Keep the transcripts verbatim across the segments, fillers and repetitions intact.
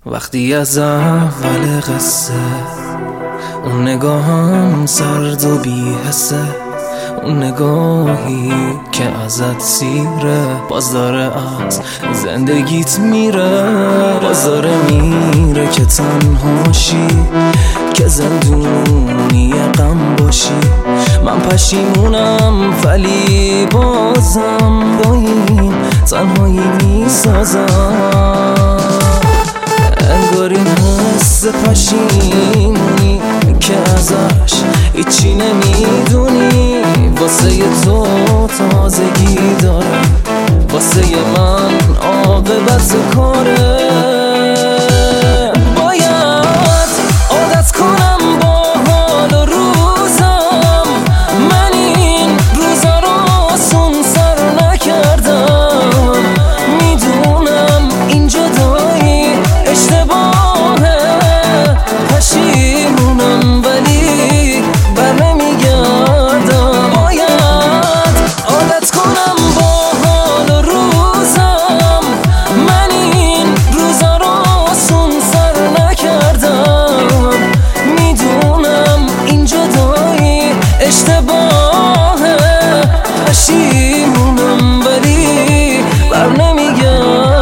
وقتی از اول قصه اون نگاهم سرد و بی حسه، اون نگاهی که ازت سیره، باز داره از زندگیت میره، باز داره میره که تنهاشی، که زندونی غم باشی. من پشیمونم ولی بازم با این تنهایی میسازم. انگار این حس پشیمونی که ازش هیچی نمیدونی، واسه تو تازگی داره، واسه من عاقبت کاره. باید عادت کنم با حال و روزم، من این روزا رو آسون سر نکردم. میدونم این جدایی اشتباهه، پشیمونم ولی بر نمیگردم. باید عادت کنم با حال و روزم، من این روزا رو آسون سر نکردم. میدونم این جدایی اشتباهه، پشیمونم ولی بر نمیگردم.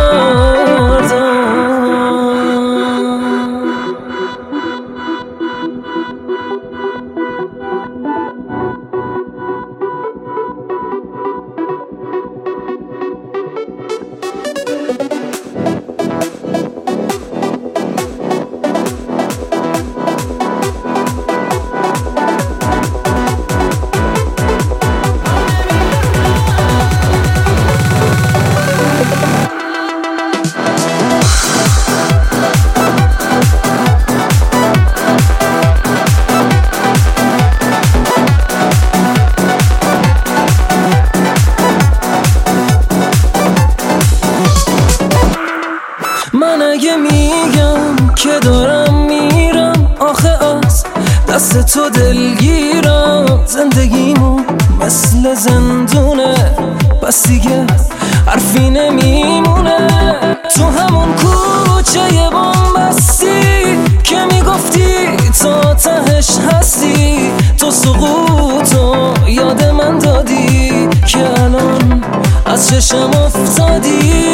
من اگه میگم که دارم میرم، آخه از دست تو دلگیرم. زندگیمو مثل زندونه، پس دیگه حرفی نمیمونه. تو همون کوچه بامبستی که میگفتی تا تهش هستی، تو سقوطو یاد من دادی که الان از چشم افتادی.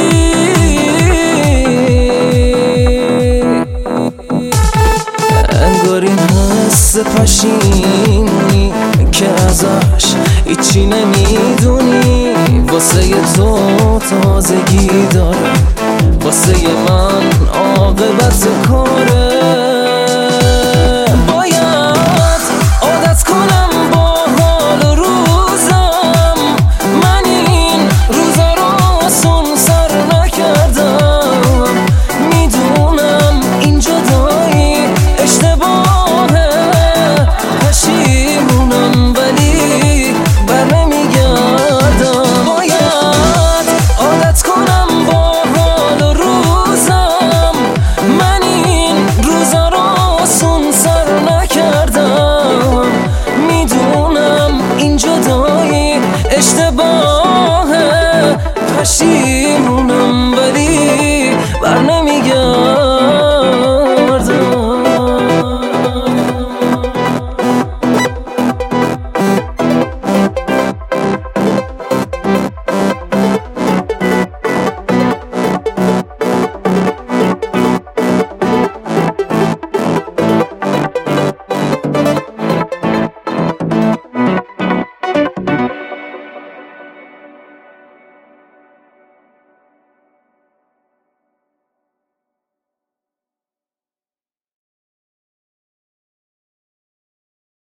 انگار این حس پشیمونی که ازش هیچی نمیدونی، واسه تو تازگی داره، واسه من عاقبت کاره.